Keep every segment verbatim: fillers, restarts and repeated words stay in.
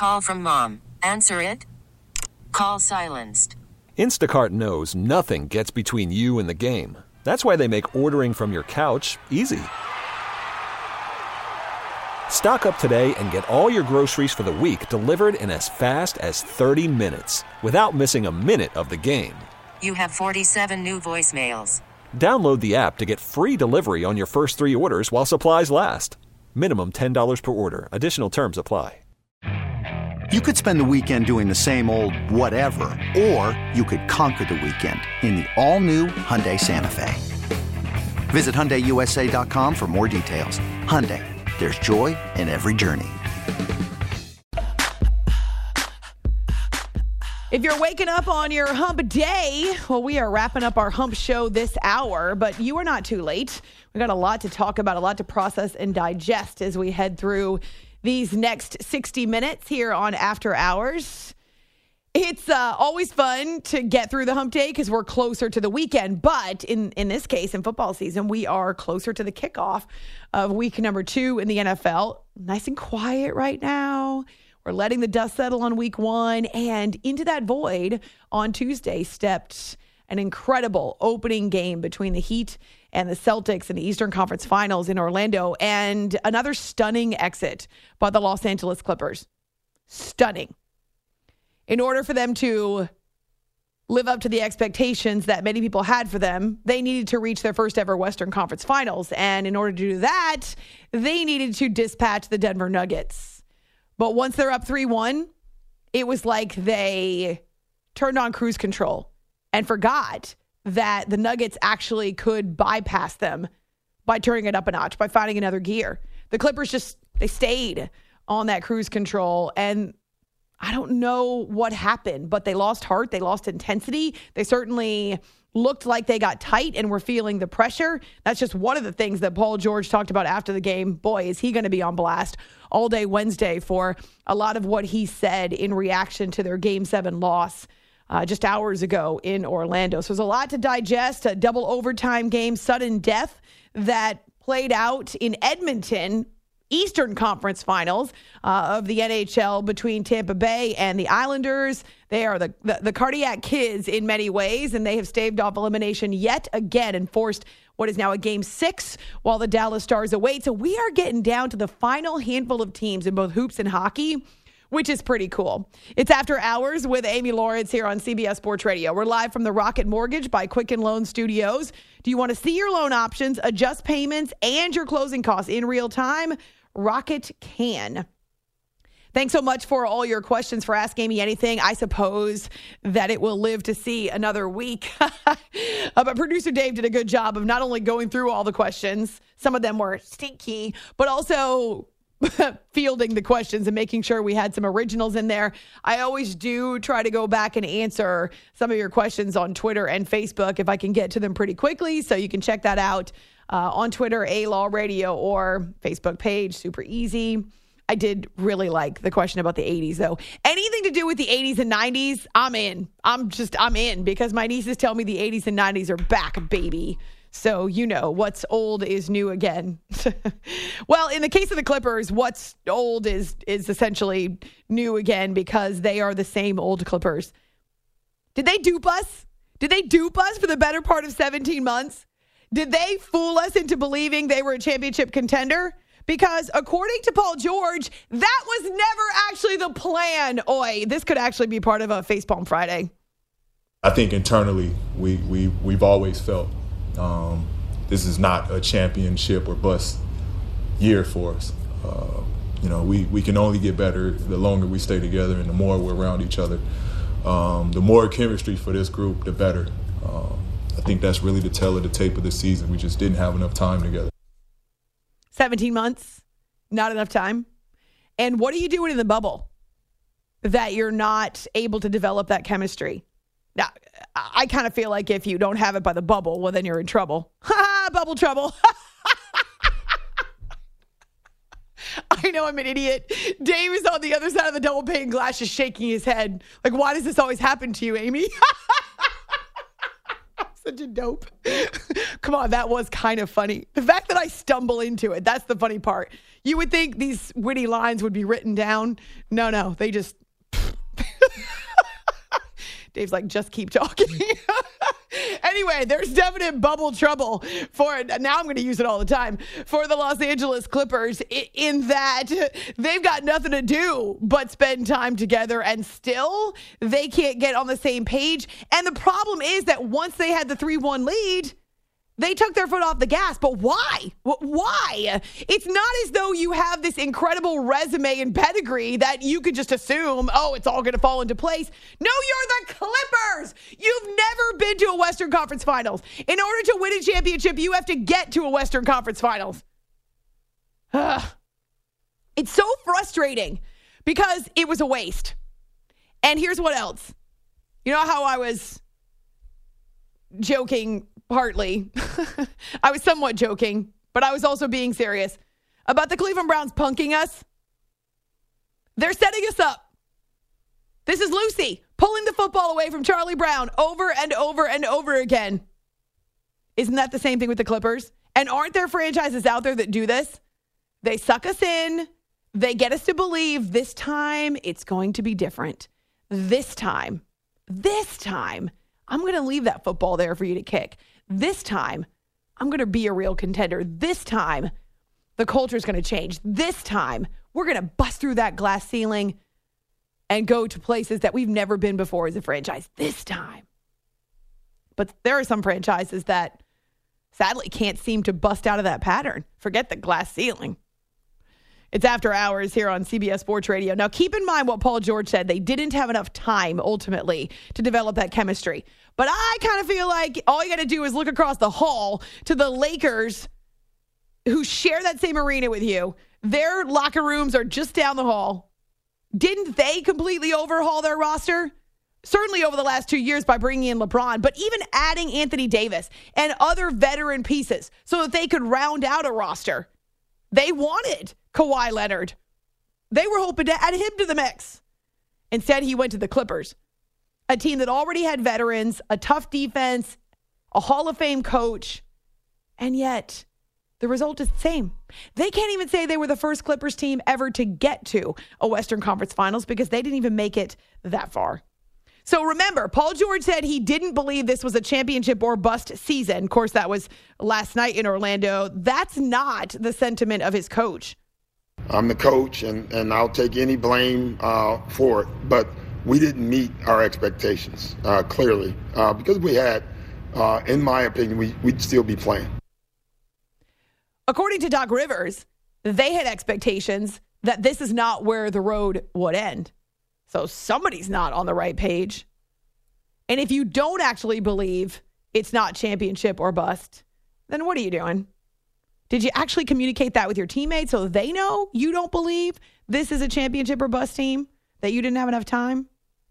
Call from mom. Answer it. Call silenced. Instacart knows nothing gets between you and the game. That's why they make ordering from your couch easy. Stock up today and get all your groceries for the week delivered in as fast as thirty minutes without missing a minute of the game. You have forty-seven new voicemails. Download the app to get free delivery on your first three orders while supplies last. Minimum ten dollars per order. Additional terms apply. You could spend the weekend doing the same old whatever, or you could conquer the weekend in the all-new Hyundai Santa Fe. Visit Hyundai U S A dot com for more details. Hyundai, there's joy in every journey. If you're waking up on your hump day, well, we are wrapping up our hump show this hour, but you are not too late. We got a lot to talk about, a lot to process and digest as we head through these next sixty minutes here on After Hours. It's uh, always fun to get through the hump day because we're closer to the weekend. But in, in this case, in football season, we are closer to the kickoff of week number two in the N F L. Nice and quiet right now. We're letting the dust settle on week one. And into that void on Tuesday stepped an incredible opening game between the Heat and the Celtics in the Eastern Conference Finals in Orlando, and another stunning exit by the Los Angeles Clippers. Stunning. In order for them to live up to the expectations that many people had for them, they needed to reach their first ever Western Conference Finals. And in order to do that, they needed to dispatch the Denver Nuggets. But once they're up three one, it was like they turned on cruise control and forgot that the Nuggets actually could bypass them by turning it up a notch, by finding another gear. The Clippers just, they stayed on that cruise control, and I don't know what happened, but they lost heart, they lost intensity. They certainly looked like they got tight and were feeling the pressure. That's just one of the things that Paul George talked about after the game. Boy, is he going to be on blast all day Wednesday for a lot of what he said in reaction to their Game seven loss Uh, just hours ago in Orlando. So there's a lot to digest, a double overtime game, sudden death that played out in Edmonton, Eastern Conference Finals uh, of the N H L between Tampa Bay and the Islanders. They are the, the, the cardiac kids in many ways, and they have staved off elimination yet again and forced what is now a game six while the Dallas Stars await. So we are getting down to the final handful of teams in both hoops and hockey, which is pretty cool. It's After Hours with Amy Lawrence here on C B S Sports Radio. We're live from the Rocket Mortgage by Quicken Loan Studios. Do you want to see your loan options, adjust payments, and your closing costs in real time? Rocket can. Thanks so much for all your questions, for Ask Amy Anything. I suppose that it will live to see another week. uh, but producer Dave did a good job of not only going through all the questions, some of them were stinky, but also fielding the questions and making sure we had some originals in there. I always do try to go back and answer some of your questions on Twitter and Facebook if I can get to them pretty quickly. So you can check that out uh, on Twitter, A-Law Radio, or Facebook page. Super easy. I did really like the question about the eighties, though. Anything to do with the eighties and nineties, I'm in. I'm just, I'm in because my nieces tell me the eighties and nineties are back, baby. So, you know, what's old is new again. Well, in the case of the Clippers, what's old is is essentially new again because they are the same old Clippers. Did they dupe us? Did they dupe us for the better part of seventeen months? Did they fool us into believing they were a championship contender? Because according to Paul George, that was never actually the plan. Oi, this could actually be part of a Facepalm Friday. I think internally we, we, we've always felt Um, this is not a championship or bust year for us. Uh, you know, we, we can only get better the longer we stay together and the more we're around each other. Um, the more chemistry for this group, the better. Uh, I think that's really the tell of the tape of the season. We just didn't have enough time together. seventeen months, not enough time. And what are you doing in the bubble that you're not able to develop that chemistry? Now, I kind of feel like if you don't have it by the bubble, well, then you're in trouble. Ha, bubble trouble. I know I'm an idiot. Dave is on the other side of the double pane glass just shaking his head. Like, why does this always happen to you, Amy? Such a dope. Come on, that was kind of funny. The fact that I stumble into it, that's the funny part. You would think these witty lines would be written down. No, no, they just... Dave's like, just keep talking. Anyway, there's definite bubble trouble for, now I'm going to use it all the time, for the Los Angeles Clippers in that they've got nothing to do but spend time together, and still they can't get on the same page. And the problem is that once they had the three one lead, they took their foot off the gas. But why? Why? It's not as though you have this incredible resume and pedigree that you could just assume, oh, it's all going to fall into place. No, you're the Clippers. You've never been to a Western Conference Finals. In order to win a championship, you have to get to a Western Conference Finals. Ugh. It's so frustrating because it was a waste. And here's what else. You know how I was joking partly. I was somewhat joking, but I was also being serious about the Cleveland Browns punking us. They're setting us up. This is Lucy pulling the football away from Charlie Brown over and over and over again. Isn't that the same thing with the Clippers? And aren't there franchises out there that do this? They suck us in. They get us to believe this time it's going to be different. This time, this time, I'm going to leave that football there for you to kick. This time, I'm going to be a real contender. This time, the culture is going to change. This time, we're going to bust through that glass ceiling and go to places that we've never been before as a franchise. This time. But there are some franchises that sadly can't seem to bust out of that pattern. Forget the glass ceiling. It's After Hours here on C B S Sports Radio. Now, keep in mind what Paul George said. They didn't have enough time, ultimately, to develop that chemistry. But I kind of feel like all you got to do is look across the hall to the Lakers, who share that same arena with you. Their locker rooms are just down the hall. Didn't they completely overhaul their roster? Certainly over the last two years by bringing in LeBron, but even adding Anthony Davis and other veteran pieces so that they could round out a roster. They wanted Kawhi Leonard. They were hoping to add him to the mix. Instead, he went to the Clippers, a team that already had veterans, a tough defense, a Hall of Fame coach, and yet the result is the same. They can't even say they were the first Clippers team ever to get to a Western Conference Finals because they didn't even make it that far. So remember, Paul George said he didn't believe this was a championship or bust season. Of course, that was last night in Orlando. That's not the sentiment of his coach. I'm the coach, and, and I'll take any blame uh, for it. But we didn't meet our expectations, uh, clearly. Uh, because we had, uh, in my opinion, we, we'd still be playing. According to Doc Rivers, they had expectations that this is not where the road would end. So somebody's not on the right page. And if you don't actually believe it's not championship or bust, then what are you doing? Did you actually communicate that with your teammates so they know you don't believe this is a championship or bust team, that you didn't have enough time?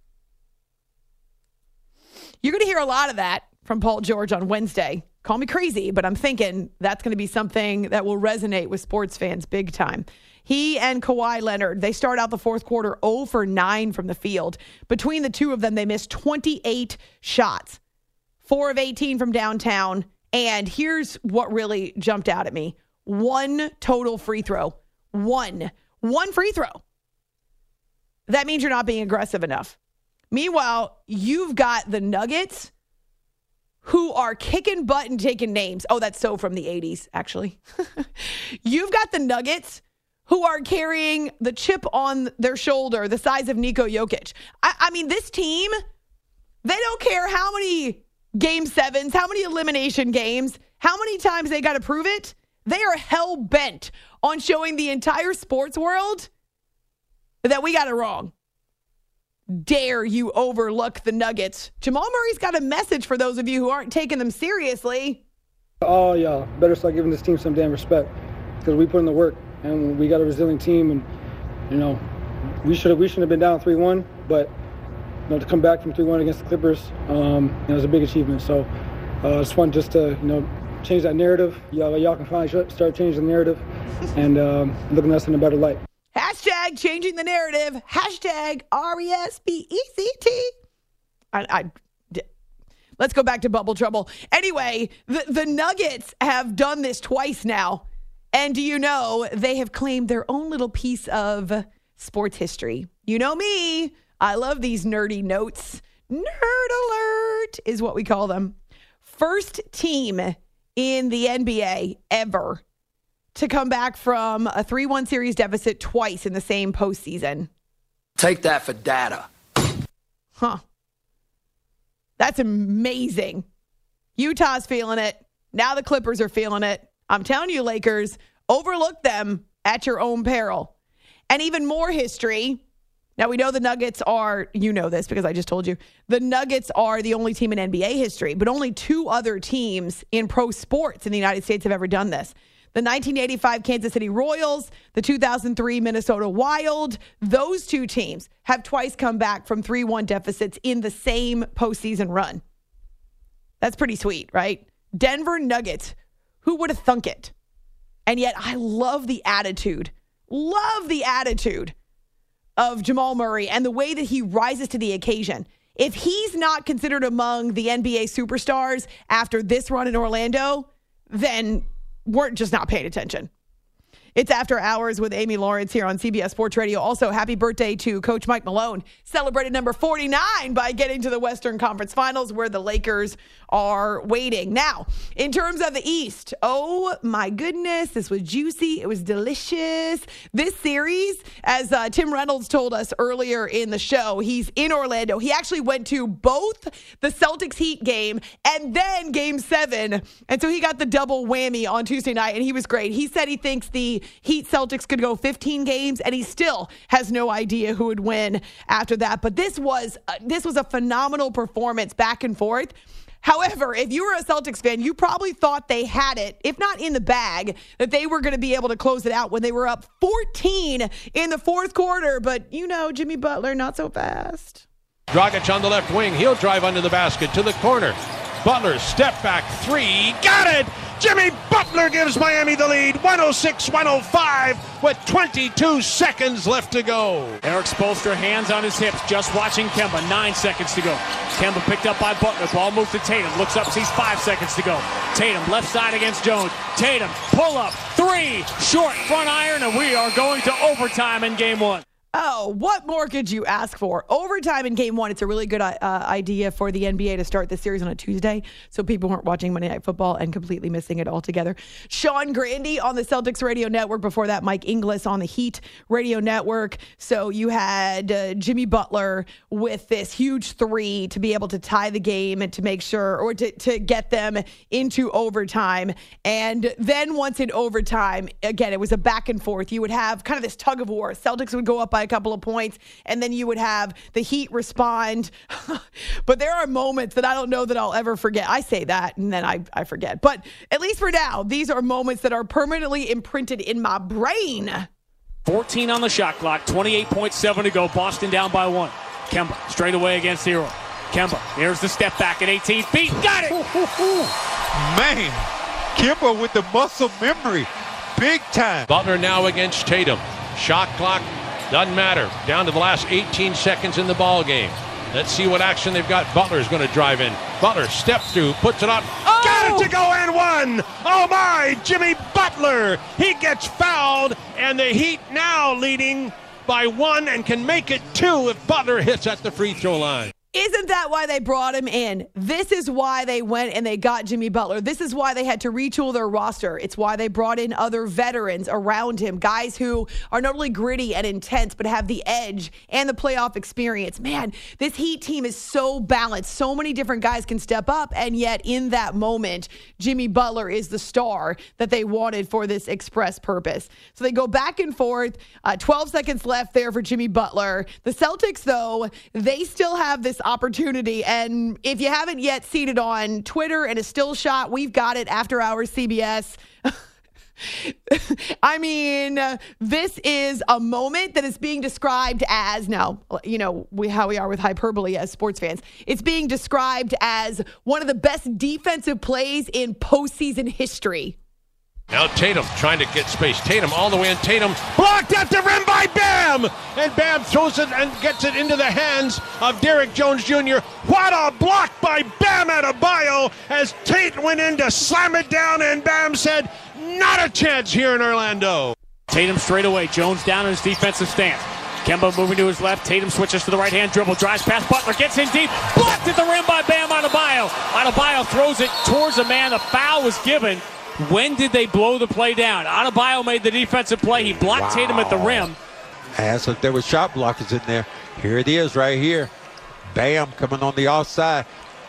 You're going to hear a lot of that from Paul George on Wednesday. Call me crazy, but I'm thinking that's going to be something that will resonate with sports fans big time. He and Kawhi Leonard, they start out the fourth quarter zero for nine from the field. Between the two of them, they missed twenty-eight shots, four of eighteen from downtown. And here's what really jumped out at me. One total free throw. One. One free throw. That means you're not being aggressive enough. Meanwhile, you've got the Nuggets, who are kicking butt and taking names. Oh, that's so from the eighties, actually. You've got the Nuggets, who are carrying the chip on their shoulder the size of Niko Jokic. I, I mean, this team, they don't care how many game sevens, how many elimination games, how many times they got to prove it. They are hell-bent on showing the entire sports world that we got it wrong. Dare you overlook the Nuggets. Jamal Murray's got a message for those of you who aren't taking them seriously. Oh, y'all better start giving this team some damn respect because we put in the work and we got a resilient team. And, you know, we should have we shouldn't have been down three one, but, you know, to come back from three one against the Clippers, um, you know, it was a big achievement. So uh, it's fun just to, you know, change that narrative. Y'all, y'all can finally start changing the narrative and um, looking at us in a better light. Hashtag changing the narrative. Hashtag R E S P E C T. I, I, Let's go back to bubble trouble. Anyway, the, the Nuggets have done this twice now. And do you know they have claimed their own little piece of sports history? You know me. I love these nerdy notes. Nerd alert is what we call them. First team in the N B A ever to come back from a three one series deficit twice in the same postseason. Take that for data. Huh. That's amazing. Utah's feeling it. Now the Clippers are feeling it. I'm telling you, Lakers, overlook them at your own peril. And even more history. Now, we know the Nuggets are, you know this because I just told you, the Nuggets are the only team in N B A history, but only two other teams in pro sports in the United States have ever done this. The nineteen eighty-five Kansas City Royals, the two thousand three Minnesota Wild, those two teams have twice come back from three one deficits in the same postseason run. That's pretty sweet, right? Denver Nuggets, who would have thunk it? And yet I love the attitude, love the attitude of Jamal Murray and the way that he rises to the occasion. If he's not considered among the N B A superstars after this run in Orlando, then we're just not paying attention. It's After Hours with Amy Lawrence here on C B S Sports Radio. Also, happy birthday to Coach Mike Malone. Celebrated number forty-nine by getting to the Western Conference Finals where the Lakers are waiting. Now, in terms of the East, oh my goodness, this was juicy. It was delicious. This series, as uh, Tim Reynolds told us earlier in the show, he's in Orlando. He actually went to both the Celtics Heat game and then game seven. And so he got the double whammy on Tuesday night, and he was great. He said he thinks the Heat Celtics could go fifteen games, and he still has no idea who would win after that. But this was uh, this was a phenomenal performance back and forth. However, if you were a Celtics fan, you probably thought they had it, if not in the bag, that they were going to be able to close it out when they were up fourteen in the fourth quarter. But, you know, Jimmy Butler, not so fast. Dragic on the left wing. He'll drive under the basket to the corner. Butler, step back three. Got it! Jimmy Butler gives Miami the lead, one oh six one oh five with twenty-two seconds left to go. Eric Spoelstra, hands on his hips, just watching Kemba, nine seconds to go. Kemba picked up by Butler, ball moves to Tatum, looks up, sees five seconds to go. Tatum, left side against Jones. Tatum, pull up, three, short, front iron, and we are going to overtime in game one. Oh, what more could you ask for? Overtime in game one. It's a really good uh, idea for the N B A to start this series on a Tuesday so people weren't watching Monday Night Football and completely missing it altogether. Sean Grandy on the Celtics Radio Network. Before that, Mike Inglis on the Heat Radio Network. So you had uh, Jimmy Butler with this huge three to be able to tie the game and to make sure, or to, to get them into overtime. And then once in overtime, again, it was a back and forth. You would have kind of this tug of war. Celtics would go up by a couple of points, and then you would have the Heat respond. But there are moments that I don't know that I'll ever forget. I say that, and then I, I forget. But at least for now, these are moments that are permanently imprinted in my brain. fourteen on the shot clock, twenty-eight point seven to go. Boston down by one. Kemba straight away against Hero. Kemba, there's the step back at eighteen feet. Got it! Ooh, ooh, ooh. Man, Kemba with the muscle memory. Big time. Butler now against Tatum. Shot clock doesn't matter. Down to the last eighteen seconds in the ball game. Let's see what action they've got. Butler's going to drive in. Butler step through, puts it up. Oh! Got it to go and one. Oh my, Jimmy Butler. He gets fouled, and the Heat now leading by one and can make it two if Butler hits at the free throw line. Isn't that why they brought him in? This is why they went and they got Jimmy Butler. This is why they had to retool their roster. It's why they brought in other veterans around him, guys who are not only gritty and intense, but have the edge and the playoff experience. Man, this Heat team is so balanced. So many different guys can step up, and yet in that moment, Jimmy Butler is the star that they wanted for this express purpose. So they go back and forth. Uh, twelve seconds left there for Jimmy Butler. The Celtics, though, they still have this opportunity, and if you haven't yet seen it on Twitter and a still shot, we've got it, After Hours C B S. I mean, uh, this is a moment that is being described as, now, you know, we, how we are with hyperbole as sports fans. It's being described as one of the best defensive plays in postseason history. Now Tatum trying to get space. Tatum all the way in. Tatum blocked at the rim by Bam! And Bam throws it and gets it into the hands of Derrick Jones Junior What a block by Bam Adebayo as Tate went in to slam it down, and Bam said, not a chance here in Orlando. Tatum straight away. Jones down in his defensive stance. Kemba moving to his left. Tatum switches to the right-hand dribble. Drives past Butler. Gets in deep. Blocked at the rim by Bam Adebayo. Adebayo throws it towards the man. The foul was given. When did they blow the play down? Adebayo made the defensive play. He blocked wow. Tatum at the rim. As if there were shot blockers in there. Here it is right here. Bam coming on the offside.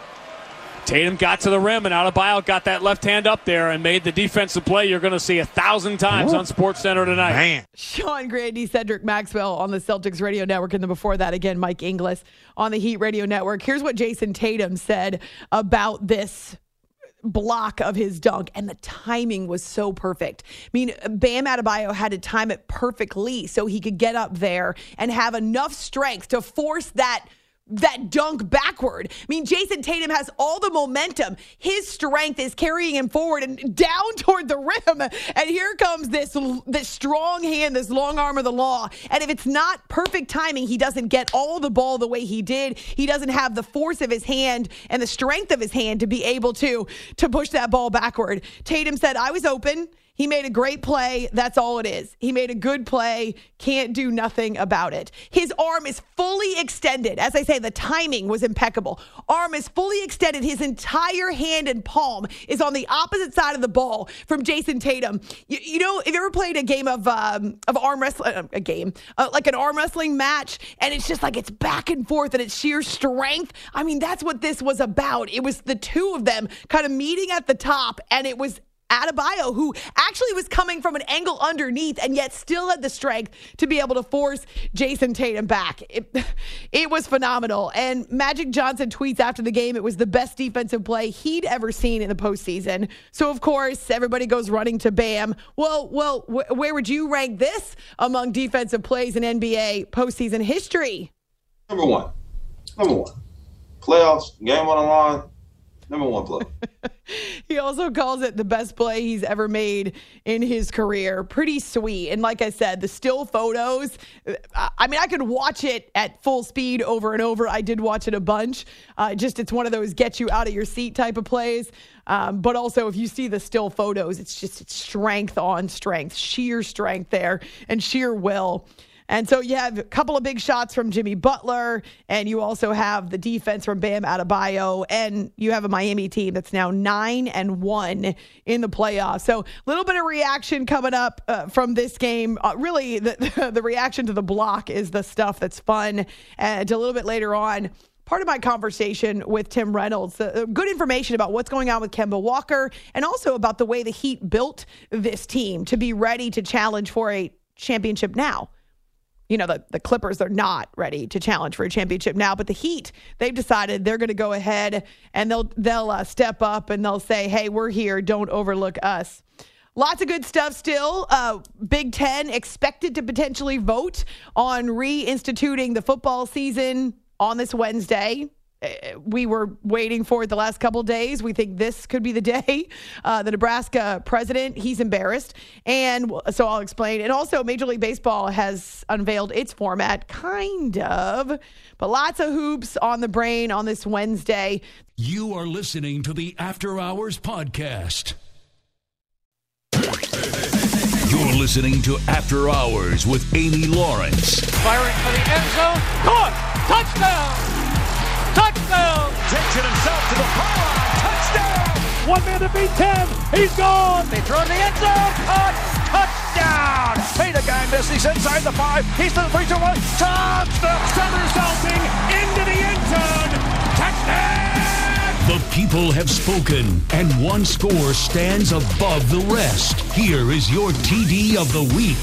Tatum got to the rim, and Adebayo got that left hand up there and made the defensive play you're going to see a thousand times Ooh. on SportsCenter tonight. Man. Sean Grande, Cedric Maxwell on the Celtics radio network, and then before that, again, Mike Inglis on the Heat radio network. Here's what Jason Tatum said about this block of his dunk, and the timing was so perfect. I mean, Bam Adebayo had to time it perfectly so he could get up there and have enough strength to force that that dunk backward. I mean, Jason Tatum has all the momentum. His strength is carrying him forward and down toward the rim. And here comes this, this strong hand, this long arm of the law. And if it's not perfect timing, he doesn't get all the ball the way he did. He doesn't have the force of his hand and the strength of his hand to be able to, to push that ball backward. Tatum said, I was open. He made a great play. That's all it is. He made a good play. Can't do nothing about it. His arm is fully extended. As I say, the timing was impeccable. Arm is fully extended. His entire hand and palm is on the opposite side of the ball from Jason Tatum. You, you know, if you ever played a game of um, of arm wrestling, uh, a game, uh, like an arm wrestling match, and it's just like it's back and forth and it's sheer strength. I mean, that's what this was about. It was the two of them kind of meeting at the top, and it was Adebayo, who actually was coming from an angle underneath and yet still had the strength to be able to force Jason Tatum back. It, it was phenomenal. And Magic Johnson tweets after the game, it was the best defensive play he'd ever seen in the postseason. So, of course, everybody goes running to Bam. Well, well, wh- where would you rank this among defensive plays in N B A postseason history? Number one. Number one. Playoffs, game on the line. Number one play. He also calls it the best play he's ever made in his career. Pretty sweet. And like I said, the still photos, I mean, I could watch it at full speed over and over. I did watch it a bunch. Uh, just it's one of those get you out of your seat type of plays. Um, but also, if you see the still photos, it's just it's strength on strength, sheer strength there and sheer will. And so you have a couple of big shots from Jimmy Butler, and you also have the defense from Bam Adebayo, and you have a Miami team that's now nine and one in the playoffs. So a little bit of reaction coming up uh, from this game. Uh, really, the, the reaction to the block is the stuff that's fun. And a little bit later on, part of my conversation with Tim Reynolds, uh, good information about what's going on with Kemba Walker, and also about the way the Heat built this team to be ready to challenge for a championship now. You know, the, the Clippers, they're not ready to challenge for a championship now, but the Heat, they've decided they're going to go ahead and they'll they'll uh, step up and they'll say, hey, we're here. Don't overlook us. Lots of good stuff still. Uh, Big Ten expected to potentially vote on reinstituting the football season on this Wednesday. We were waiting for it the last couple of days. We think this could be the day. Uh, the Nebraska president, he's embarrassed. And so I'll explain. And also, Major League Baseball has unveiled its format, kind of. But lots of hoops on the brain on this Wednesday. You are listening to the After Hours Podcast. You're listening to After Hours with Amy Lawrence. Firing for the end zone. Caught! Touchdown! Touchdown! Takes it himself to the pylon. Touchdown! One man to beat ten. He's gone. They throw in the end zone. Caught. Touchdown! Hey, the guy missed. He's inside the five. He's to the three, two, one. Touchdown! Somersaulting into the end zone. Touchdown! The people have spoken, and one score stands above the rest. Here is your T D of the week.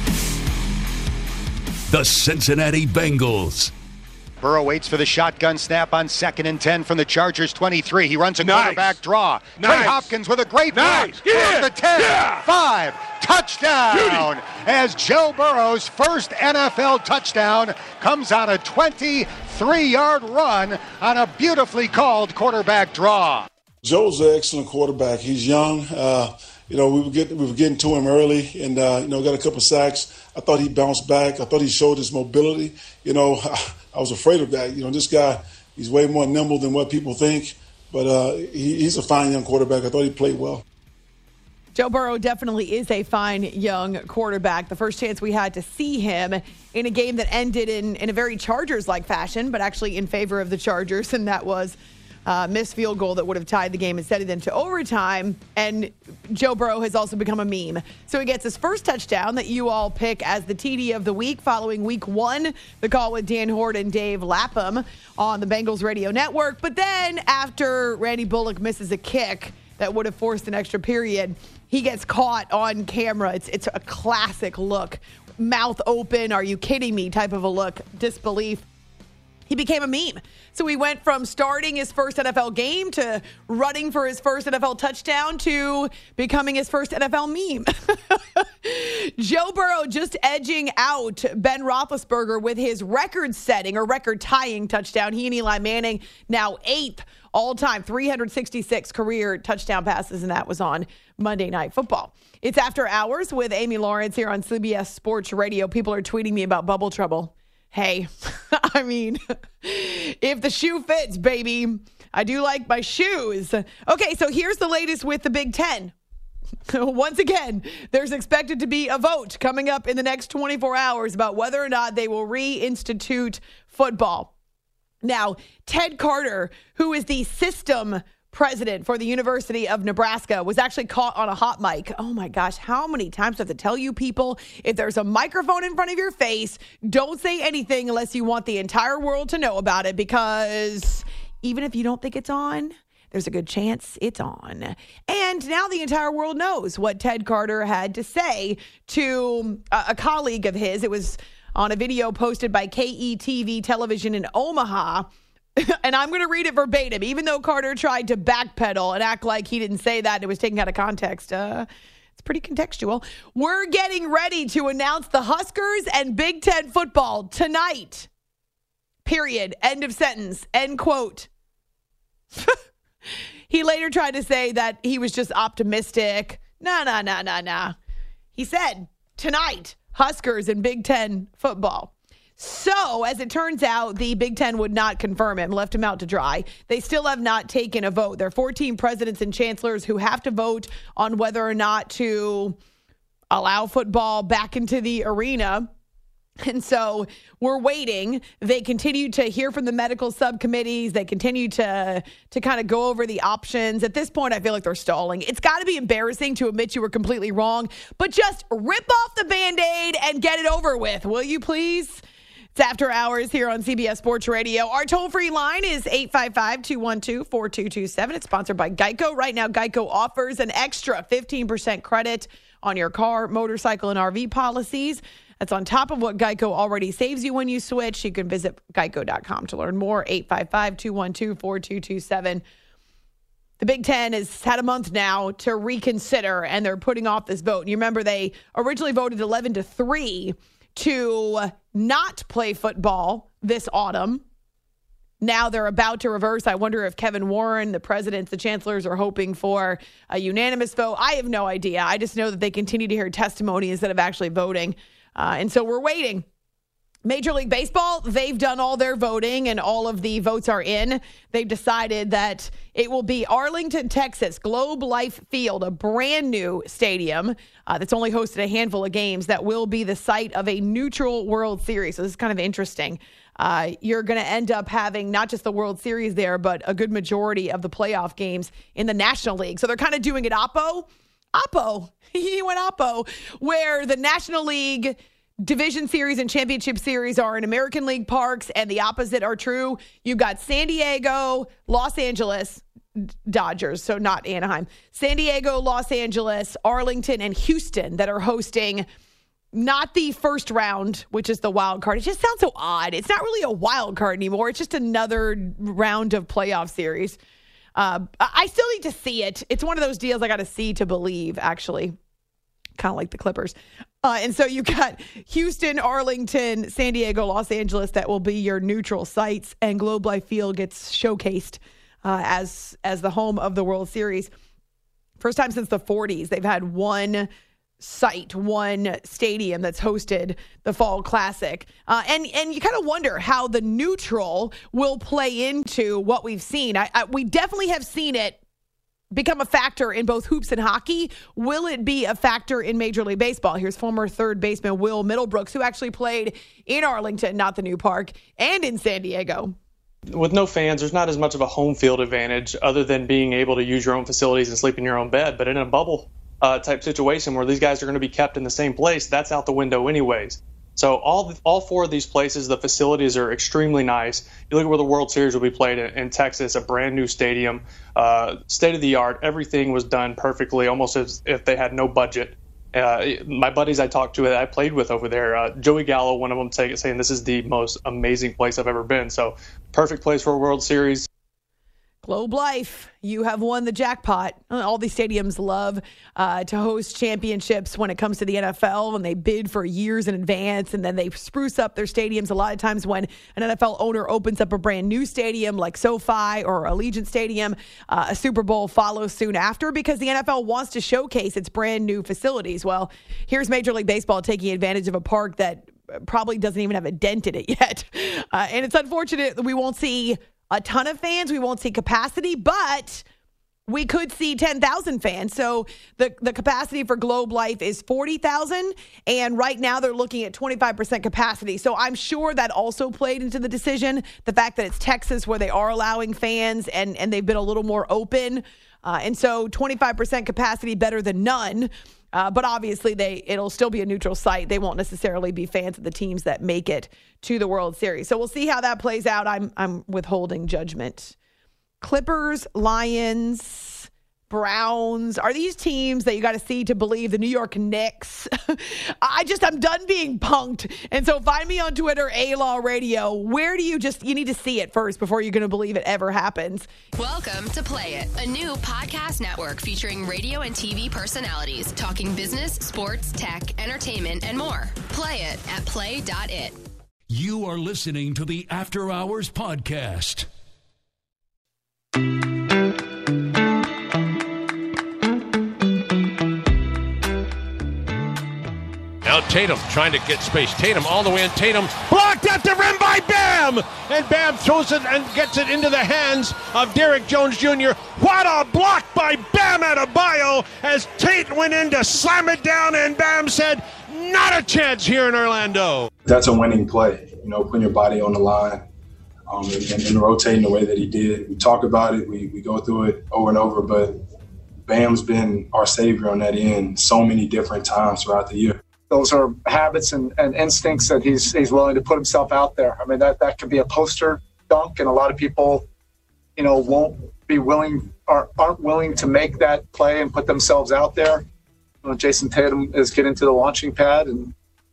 The Cincinnati Bengals. Burrow waits for the shotgun snap on second and ten from the Chargers twenty-three. He runs a nice. quarterback draw. Nice. Trey Hopkins with a great nice. block. Yeah. The ten, yeah. five, touchdown. Beauty. As Joe Burrow's first N F L touchdown comes on a twenty-three-yard run on a beautifully called quarterback draw. Joe's an excellent quarterback. He's young. Uh, you know, we were getting we were getting to him early, and uh, you know, got a couple sacks. I thought he bounced back. I thought he showed his mobility. You know, I was afraid of that. You know, this guy, he's way more nimble than what people think, but uh, he, he's a fine young quarterback. I thought he played well. Joe Burrow definitely is a fine young quarterback. The first chance we had to see him in a game that ended in, in a very Chargers-like fashion, but actually in favor of the Chargers, and that was a missed field goal that would have tied the game instead of into overtime. And Joe Burrow has also become a meme. So he gets his first touchdown that you all pick as the T D of the week following week one, the call with Dan Hort and Dave Lapham on the Bengals radio network. But then after Randy Bullock misses a kick that would have forced an extra period, he gets caught on camera. It's it's a classic look. Mouth open, are you kidding me type of a look. Disbelief. He became a meme. So he went from starting his first N F L game to running for his first N F L touchdown to becoming his first N F L meme. Joe Burrow just edging out Ben Roethlisberger with his record-setting or record-tying touchdown. He and Eli Manning now eighth all-time, three hundred sixty-six career touchdown passes, and that was on Monday Night Football. It's After Hours with Amy Lawrence here on C B S Sports Radio. People are tweeting me about bubble trouble. Hey, I mean, if the shoe fits, baby, I do like my shoes. Okay, so here's the latest with the Big Ten. Once again, there's expected to be a vote coming up in the next twenty-four hours about whether or not they will reinstitute football. Now, Ted Carter, who is the system president for the University of Nebraska, was actually caught on a hot mic. Oh my gosh, how many times do I have to tell you people, if there's a microphone in front of your face, don't say anything unless you want the entire world to know about it, because even if you don't think it's on, there's a good chance it's on. And now the entire world knows what Ted Carter had to say to a, a colleague of his. It was on a video posted by K E T V television in Omaha. And I'm going to read it verbatim, even though Carter tried to backpedal and act like he didn't say that. It was taken out of context. Uh, it's pretty contextual. We're getting ready to announce the Huskers and Big Ten football tonight. Period. End of sentence. End quote. He later tried to say that he was just optimistic. Nah, nah, nah, nah, nah. He said, tonight, Huskers and Big Ten football. So, as it turns out, the Big Ten would not confirm him, left him out to dry. They still have not taken a vote. There are fourteen presidents and chancellors who have to vote on whether or not to allow football back into the arena. And so we're waiting. They continue to hear from the medical subcommittees. They continue to, to kind of go over the options. At this point, I feel like they're stalling. It's got to be embarrassing to admit you were completely wrong, but just rip off the Band-Aid and get it over with. Will you please? It's After Hours here on C B S Sports Radio. Our toll-free line is eight five five, two one two, four two two seven. It's sponsored by Geico. Right now, Geico offers an extra fifteen percent credit on your car, motorcycle, and R V policies. That's on top of what Geico already saves you when you switch. You can visit geico dot com to learn more. eight five five, two one two, four two two seven. The Big Ten has had a month now to reconsider, and they're putting off this vote. And you remember they originally voted eleven to three to not play football this autumn. Now they're about to reverse. I wonder if Kevin Warren, the presidents, the chancellors are hoping for a unanimous vote. I have no idea. I just know that they continue to hear testimony instead of actually voting. Uh, and so we're waiting. Major League Baseball, they've done all their voting and all of the votes are in. They've decided that it will be Arlington, Texas, Globe Life Field, a brand new stadium uh, that's only hosted a handful of games, that will be the site of a neutral World Series. So this is kind of interesting. Uh, you're going to end up having not just the World Series there, but a good majority of the playoff games in the National League. So they're kind of doing it oppo. Oppo. He went oppo, where the National League Division Series and Championship Series are in American League parks, and the opposite are true. You've got San Diego, Los Angeles, Dodgers, so not Anaheim. San Diego, Los Angeles, Arlington, and Houston that are hosting not the first round, which is the wild card. It just sounds so odd. It's not really a wild card anymore. It's just another round of playoff series. Uh, I still need to see it. It's one of those deals I got to see to believe, actually. Kind of like the Clippers. Uh, and so you got Houston, Arlington, San Diego, Los Angeles that will be your neutral sites, and Globe Life Field gets showcased uh, as as the home of the World Series. First time since the forties, they've had one site, one stadium that's hosted the Fall Classic. Uh, and, and you kind of wonder how the neutral will play into what we've seen. I, I, we definitely have seen it become a factor in both hoops and hockey. Will it be a factor in Major League Baseball? Here's former third baseman Will Middlebrooks, who actually played in Arlington, not the new park, and in San Diego. With no fans, there's not as much of a home field advantage other than being able to use your own facilities and sleep in your own bed. But in a bubble uh, type situation where these guys are going to be kept in the same place, that's out the window anyways. So all all four of these places, the facilities are extremely nice. You look at where the World Series will be played in, in Texas, a brand new stadium, uh, state of the art. Everything was done perfectly, almost as if they had no budget. Uh, my buddies I talked to that I played with over there, uh, Joey Gallo, one of them say, saying this is the most amazing place I've ever been. So perfect place for a World Series. Globe Life, you have won the jackpot. All these stadiums love uh, to host championships when it comes to the N F L, and they bid for years in advance, and then they spruce up their stadiums. A lot of times when an N F L owner opens up a brand new stadium like SoFi or Allegiant Stadium, uh, a Super Bowl follows soon after because the N F L wants to showcase its brand new facilities. Well, here's Major League Baseball taking advantage of a park that probably doesn't even have a dent in it yet. Uh, and it's unfortunate that we won't see a ton of fans. We won't see capacity, but we could see ten thousand fans. So the, the capacity for Globe Life is forty thousand, and right now they're looking at twenty-five percent capacity. So I'm sure that also played into the decision, the fact that it's Texas where they are allowing fans and, and they've been a little more open. Uh, and so twenty-five percent capacity better than none. Uh, but obviously, they it'll still be a neutral site. They won't necessarily be fans of the teams that make it to the World Series. So we'll see how that plays out. I'm I'm withholding judgment. Clippers, Lions, Browns. Are these teams that you got to see to believe? The New York Knicks. I just, I'm done being punked. And so find me on Twitter, A-Law Radio. Where do you just, you need to see it first before you're going to believe it ever happens. Welcome to Play It, a new podcast network featuring radio and T V personalities talking business, sports, tech, entertainment, and more. Play it at play dot it. You are listening to the After Hours Podcast. Now Tatum trying to get space. Tatum all the way in. Tatum blocked at the rim by Bam. And Bam throws it and gets it into the hands of Derrick Jones Junior What a block by Bam Adebayo as Tate went in to slam it down, and Bam said, not a chance here in Orlando. That's a winning play, you know, putting your body on the line um, and, and rotating the way that he did. We talk about it. We, we go through it over and over, but Bam's been our savior on that end so many different times throughout the year. Those are habits and, and instincts that he's he's willing to put himself out there. I mean, that, that could be a poster dunk, and a lot of people, you know, won't be willing or aren't willing to make that play and put themselves out there. You know, Jason Tatum is getting to the launching pad, and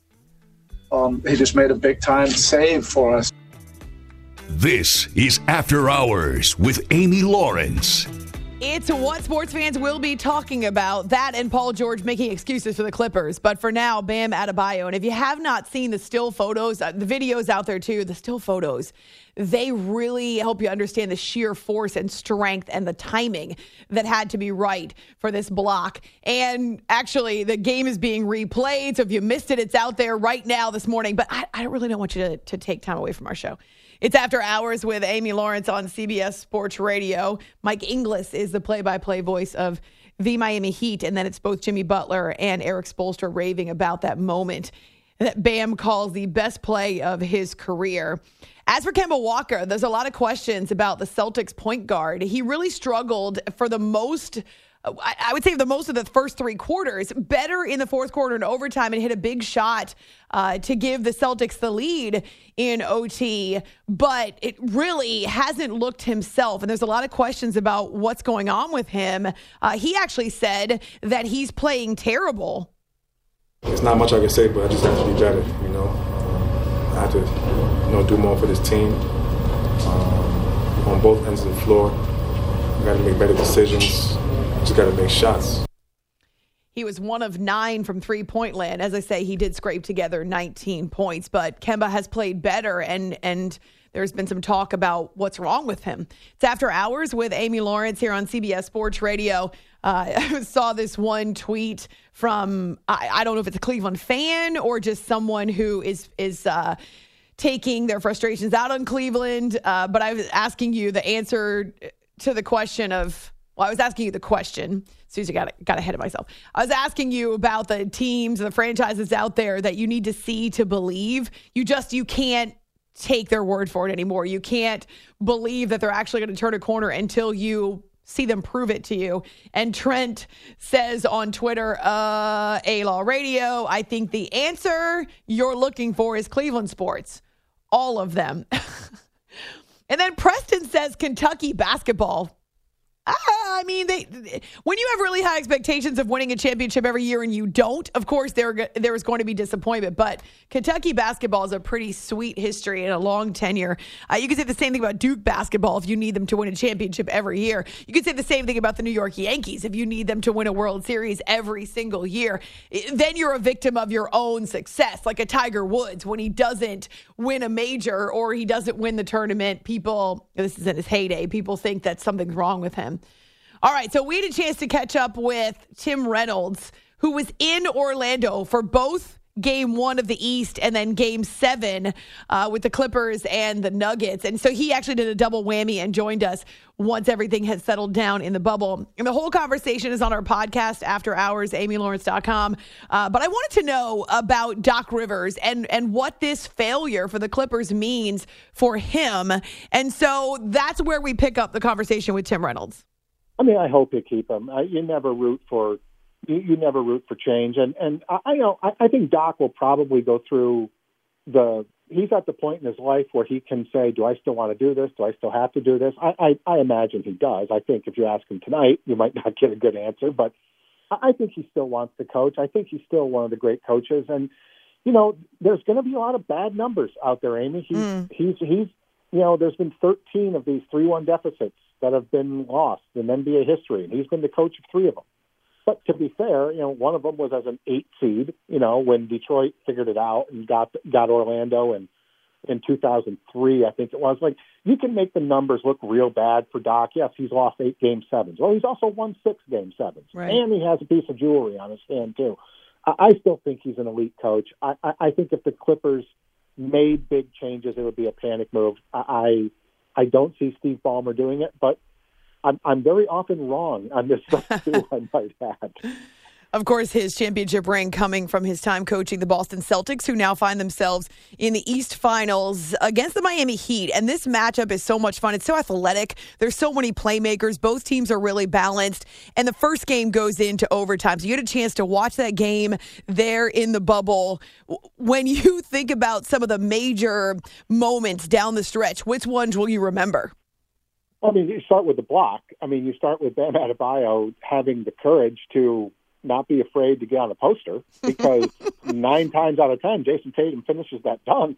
um, he just made a big-time save for us. This is After Hours with Amy Lawrence. It's what sports fans will be talking about, that and Paul George making excuses for the Clippers. But for now, Bam Adebayo. And if you have not seen the still photos, uh, the videos out there too, the still photos, they really help you understand the sheer force and strength and the timing that had to be right for this block. And actually, the game is being replayed. So if you missed it, it's out there right now this morning. But I, I really don't want you to, to take time away from our show. It's After Hours with Amy Lawrence on C B S Sports Radio. Mike Inglis is the play-by-play voice of the Miami Heat, and then it's both Jimmy Butler and Eric Spoelstra raving about that moment that Bam calls the best play of his career. As for Kemba Walker, there's a lot of questions about the Celtics point guard. He really struggled for the most I would say the most of the first three quarters, better in the fourth quarter and overtime, and hit a big shot uh, to give the Celtics the lead in O T, but it really hasn't looked himself. And there's a lot of questions about what's going on with him. Uh, he actually said that he's playing terrible. There's not much I can say, but I just have to be better, you know. Um, I have to, you know, do more for this team um, on both ends of the floor. I got to make better decisions. Just got to make shots. He was one of nine from three-point land. As I say, he did scrape together nineteen points, but Kemba has played better, and and there's been some talk about what's wrong with him. It's After Hours with Amy Lawrence here on C B S Sports Radio. uh, I saw this one tweet from, I, I don't know if it's a Cleveland fan or just someone who is, is uh, taking their frustrations out on Cleveland. Uh, but I was asking you the answer to the question of, well, I was asking you the question. Susie got got ahead of myself. I was asking you about the teams and the franchises out there that you need to see to believe. You just, you can't take their word for it anymore. You can't believe that they're actually going to turn a corner until you see them prove it to you. And Trent says on Twitter, uh, A-Law Radio, I think the answer you're looking for is Cleveland sports. All of them. And then Preston says Kentucky basketball. I mean, they when you have really high expectations of winning a championship every year and you don't, of course, there, there is going to be disappointment. But Kentucky basketball is a pretty sweet history and a long tenure. Uh, you can say the same thing about Duke basketball if you need them to win a championship every year. You can say the same thing about the New York Yankees if you need them to win a World Series every single year. Then you're a victim of your own success, like a Tiger Woods. When he doesn't win a major or he doesn't win the tournament, people, this is in his heyday, people think that something's wrong with him. All right, so we had a chance to catch up with Tim Reynolds, who was in Orlando for both game one of the East and then game seven uh, with the Clippers and the Nuggets. And so he actually did a double whammy and joined us once everything had settled down in the bubble. And the whole conversation is on our podcast, After Hours, amy lawrence dot com. Uh, but I wanted to know about Doc Rivers and, and what this failure for the Clippers means for him. And so that's where we pick up the conversation with Tim Reynolds. I mean, I hope you keep him. Uh, you never root for you, you never root for change, and and I, I know I, I think Doc will probably go through the. He's at the point in his life where he can say, "Do I still want to do this? Do I still have to do this?" I, I, I imagine he does. I think if you ask him tonight, you might not get a good answer, but I think he still wants to coach. I think he's still one of the great coaches, and you know, there's going to be a lot of bad numbers out there, Amy. He's mm. he's he's you know, there's been thirteen of these three one deficits that have been lost in N B A history, and he's been the coach of three of them. But to be fair, you know, one of them was as an eight seed, you know, when Detroit figured it out and got got Orlando, and in two thousand three, I think it was. Like, you can make the numbers look real bad for Doc. Yes, he's lost eight game sevens. Well, he's also won six game sevens, right. And he has a piece of jewelry on his hand too. I, I still think he's an elite coach. I, I, I think if the Clippers made big changes, it would be a panic move. I. I don't see Steve Ballmer doing it, but I'm, I'm very often wrong on this stuff too, I might add. Of course, his championship ring coming from his time coaching the Boston Celtics, who now find themselves in the East Finals against the Miami Heat. And this matchup is so much fun. It's so athletic. There's so many playmakers. Both teams are really balanced. And the first game goes into overtime. So you had a chance to watch that game there in the bubble. When you think about some of the major moments down the stretch, which ones will you remember? I mean, you start with the block. I mean, you start with Bam Adebayo having the courage to not be afraid to get on a poster, because nine times out of ten, Jason Tatum finishes that dunk.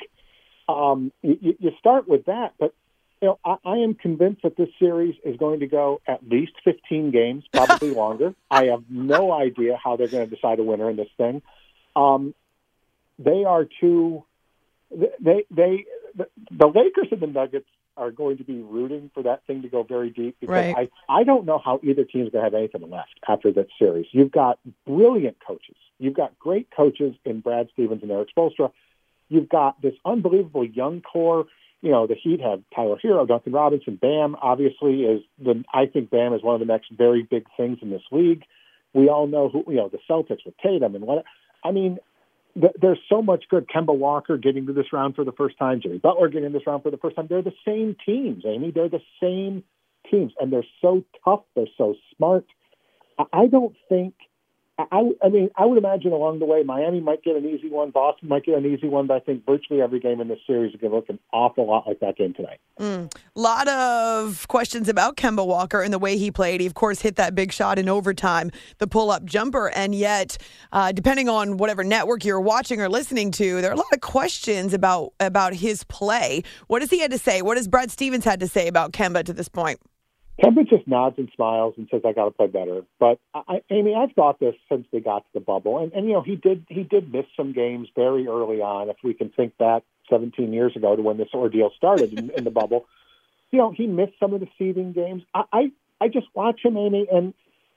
Um, you, you start with that, but you know, I, I am convinced that this series is going to go at least fifteen games, probably longer. I have no idea how they're going to decide a winner in this thing. Um, they are too. They they the, the Lakers and the Nuggets are going to be rooting for that thing to go very deep, because right. I, I don't know how either team is going to have anything left after that series. You've got brilliant coaches. You've got great coaches in Brad Stevens and Eric Spoelstra. You've got this unbelievable young core. You know, the Heat have Tyler Hero, Duncan Robinson. Bam, obviously, is the. I think Bam is one of the next very big things in this league. We all know who, you know, the Celtics with Tatum and what. I mean, there's so much good. Kemba Walker getting to this round for the first time. Jimmy Butler getting this round for the first time. They're the same teams, Amy. They're the same teams, and they're so tough. They're so smart. I don't think I, I mean, I would imagine along the way, Miami might get an easy one, Boston might get an easy one, but I think virtually every game in this series is going to look an awful lot like that game tonight. A mm. lot of questions about Kemba Walker and the way he played. He, of course, hit that big shot in overtime, the pull-up jumper, and yet, uh, depending on whatever network you're watching or listening to, there are a lot of questions about, about his play. What has he had to say? What has Brad Stevens had to say about Kemba to this point? Kemba just nods and smiles and says, "I got to play better." But I, Amy, I've thought this since they got to the bubble, and, and you know, he did he did miss some games very early on. If we can think back seventeen years ago to when this ordeal started in, in the bubble, you know, he missed some of the seeding games. I, I I just watch him, Amy, and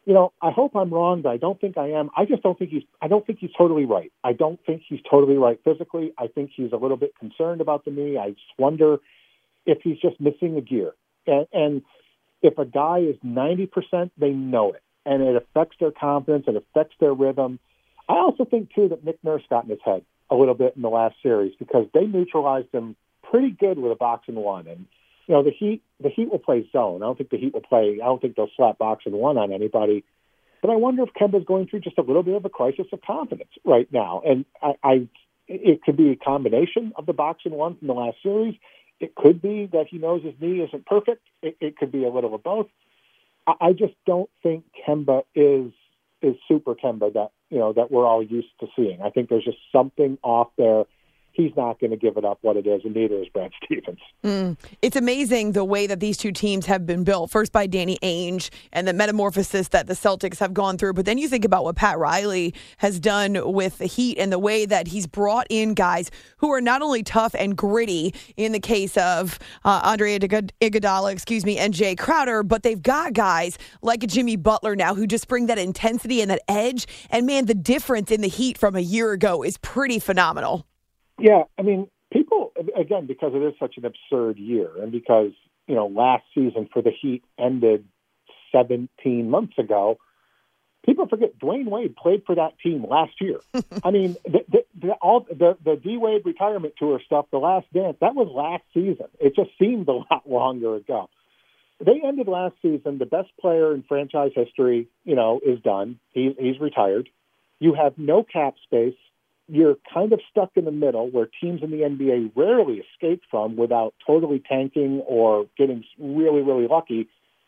you know, I hope I'm wrong, but I don't think I am. I just don't think he's, I don't think he's totally right. I don't think he's totally right physically. I think he's a little bit concerned about the knee. I just wonder if he's just missing a gear. And, and if a guy is ninety percent, they know it. And it affects their confidence. It affects their rhythm. I also think, too, that Nick Nurse got in his head a little bit in the last series because they neutralized him pretty good with a box and one. And, you know, the Heat, the Heat will play zone. I don't think the Heat will play, I don't think they'll slap box and one on anybody. But I wonder if Kemba's going through just a little bit of a crisis of confidence right now. And I, I it could be a combination of the box and one from the last series. It could be that he knows his knee isn't perfect. It, it could be a little of both. I, I just don't think Kemba is is super Kemba that, you know, that we're all used to seeing. I think there's just something off there. He's not going to give it up what it is, and neither is Brad Stevens. Mm. It's amazing the way that these two teams have been built, first by Danny Ainge and the metamorphosis that the Celtics have gone through. But then you think about what Pat Riley has done with the Heat and the way that he's brought in guys who are not only tough and gritty in the case of uh, Andre Iguodala, excuse me, and Jay Crowder, but they've got guys like Jimmy Butler now who just bring that intensity and that edge. And, man, the difference in the Heat from a year ago is pretty phenomenal. Yeah, I mean, people, again, because it is such an absurd year and because, you know, last season for the Heat ended seventeen months ago, people forget Dwayne Wade played for that team last year. I mean, the, the, the, all, the, the D-Wade retirement tour stuff, the last dance, that was last season. It just seemed a lot longer ago. They ended last season. The best player in franchise history, you know, is done. He, he's retired. You have no cap space. You're kind of stuck in the middle where teams in the N B A rarely escape from without totally tanking or getting really, really lucky.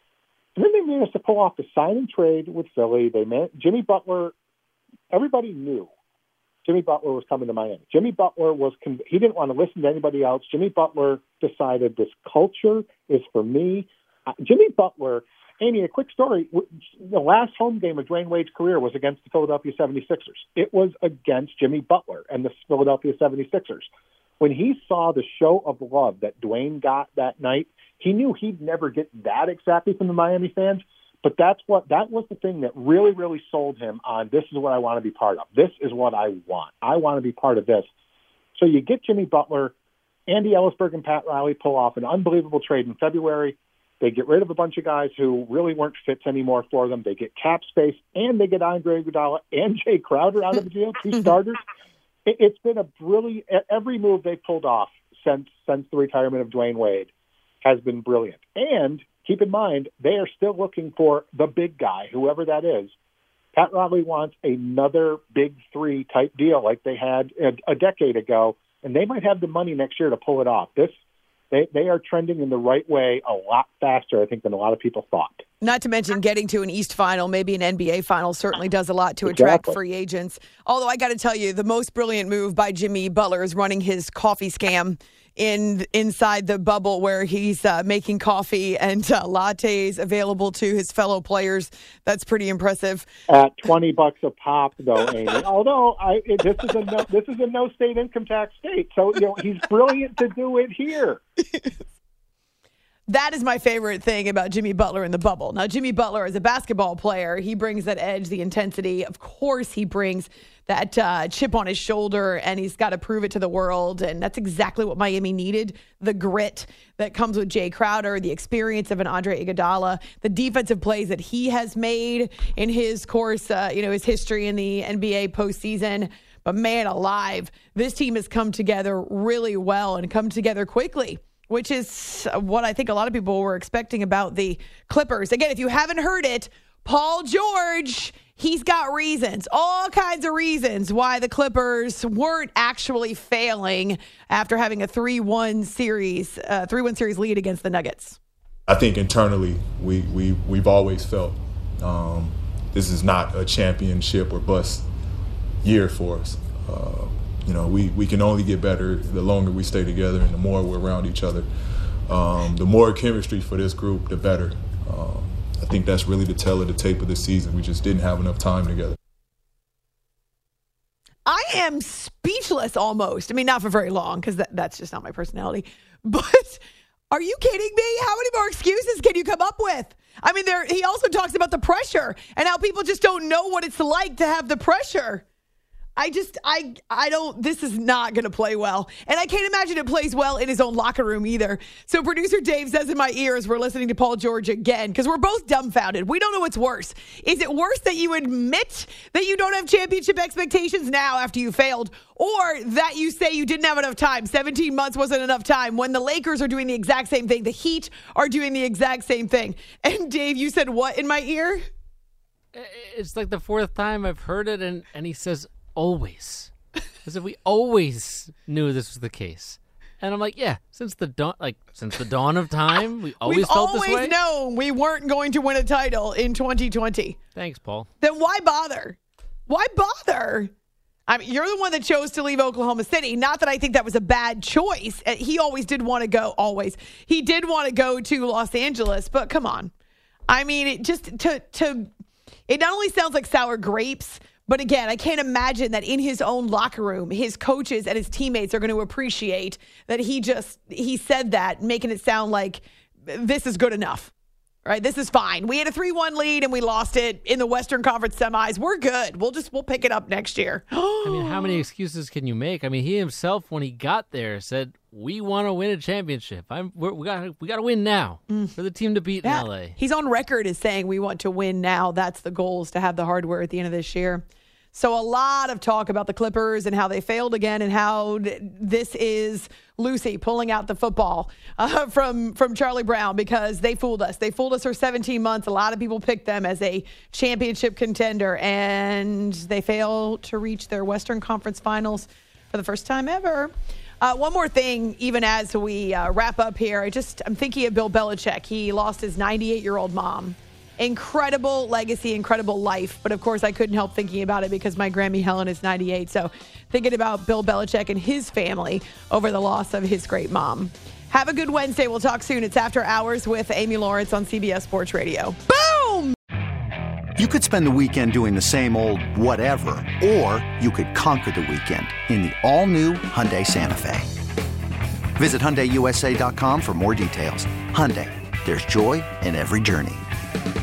And then they managed to pull off the sign and trade with Philly. They man- Jimmy Butler, everybody knew Jimmy Butler was coming to Miami. Jimmy Butler was, con- he didn't want to listen to anybody else. Jimmy Butler decided this culture is for me. Uh, Jimmy Butler, Amy, a quick story. The last home game of Dwayne Wade's career was against the Philadelphia seventy-sixers. It was against Jimmy Butler and the Philadelphia seventy-sixers. When he saw the show of love that Dwayne got that night, he knew he'd never get that exactly from the Miami fans. But that's what that was the thing that really, really sold him on this is what I want to be part of. This is what I want. I want to be part of this. So you get Jimmy Butler, Andy Ellisberg and Pat Riley pull off an unbelievable trade in February. They get rid of a bunch of guys who really weren't fits anymore for them. They get cap space, and they get Andre Iguodala and Jay Crowder out of the deal, two starters. It, it's been a brilliant – every move they've pulled off since since the retirement of Dwayne Wade has been brilliant. And keep in mind, they are still looking for the big guy, whoever that is. Pat Riley wants another big three type deal like they had a, a decade ago, and they might have the money next year to pull it off. This – They they are trending in the right way a lot faster, I think, than a lot of people thought. Not to mention getting to an East final, maybe an N B A final, certainly does a lot to attract Exactly. free agents. Although I got to tell you, the most brilliant move by Jimmy Butler is running his coffee scam in inside the bubble where he's uh, making coffee and uh, lattes available to his fellow players. That's pretty impressive. At twenty bucks a pop, though, Amy. Although I, it, this is a no, this is a no state income tax state, so you know he's brilliant to do it here. That is my favorite thing about Jimmy Butler in the bubble. Now, Jimmy Butler is a basketball player. He brings that edge, the intensity. Of course, he brings that uh, chip on his shoulder, and he's got to prove it to the world. And that's exactly what Miami needed, the grit that comes with Jay Crowder, the experience of an Andre Iguodala, the defensive plays that he has made in his course, uh, you know, his history in the N B A postseason. But, man alive, this team has come together really well and come together quickly, which is what I think a lot of people were expecting about the Clippers. Again, if you haven't heard it, Paul George, he's got reasons, all kinds of reasons why the Clippers weren't actually failing after having a three one series, uh, three one series lead against the Nuggets. I think internally we, we, we've always felt um, this is not a championship or bust year for us. Uh, You know, we, we can only get better the longer we stay together and the more we're around each other. Um, the more chemistry for this group, the better. Um, I think that's really the tell of the tape of the season. We just didn't have enough time together. I am speechless almost. I mean, not for very long because that, that's just not my personality. But are you kidding me? How many more excuses can you come up with? I mean, there. He also talks about the pressure and how people just don't know what it's like to have the pressure. I just, I, I don't, this is not going to play well. And I can't imagine it plays well in his own locker room either. So producer Dave says in my ear as we're listening to Paul George again, because we're both dumbfounded. We don't know what's worse. Is it worse that you admit that you don't have championship expectations now after you failed, or that you say you didn't have enough time? seventeen months wasn't enough time when the Lakers are doing the exact same thing. The Heat are doing the exact same thing. And Dave, you said what in my ear? It's like the fourth time I've heard it, and, and he says, always. As if we always knew this was the case. And I'm like, yeah, since the dawn like since the dawn of time, we always We've felt always this way. known we weren't going to win a title in twenty twenty. Thanks, Paul. Then why bother? Why bother? I mean, you're the one that chose to leave Oklahoma City. Not that I think that was a bad choice. He always did want to go, always. He did want to go to Los Angeles, but come on. I mean, it just to to it not only sounds like sour grapes, but again, I can't imagine that in his own locker room, his coaches and his teammates are going to appreciate that he just, he said that, making it sound like this is good enough, right? This is fine. We had a three one lead and we lost it in the Western Conference semis. We're good. We'll just, we'll pick it up next year. I mean, how many excuses can you make? I mean, he himself, when he got there, said, we want to win a championship. I'm, we're, we got we got to win now mm. for the team to beat yeah. in L A. He's on record as saying we want to win now. That's the goal, is to have the hardware at the end of this year. So a lot of talk about the Clippers and how they failed again, and how this is Lucy pulling out the football uh, from, from Charlie Brown, because they fooled us. They fooled us for seventeen months. A lot of people picked them as a championship contender, and they failed to reach their Western Conference Finals for the first time ever. Uh, one more thing, even as we uh, wrap up here, I just, I'm thinking of Bill Belichick. He lost his ninety-eight-year-old mom. Incredible legacy, incredible life. But, of course, I couldn't help thinking about it because my Grammy Helen is ninety-eight. So thinking about Bill Belichick and his family over the loss of his great mom. Have a good Wednesday. We'll talk soon. It's After Hours with Amy Lawrence on C B S Sports Radio. Boom! You could spend the weekend doing the same old whatever, or you could conquer the weekend in the all-new Hyundai Santa Fe. Visit Hyundai U S A dot com for more details. Hyundai, there's joy in every journey.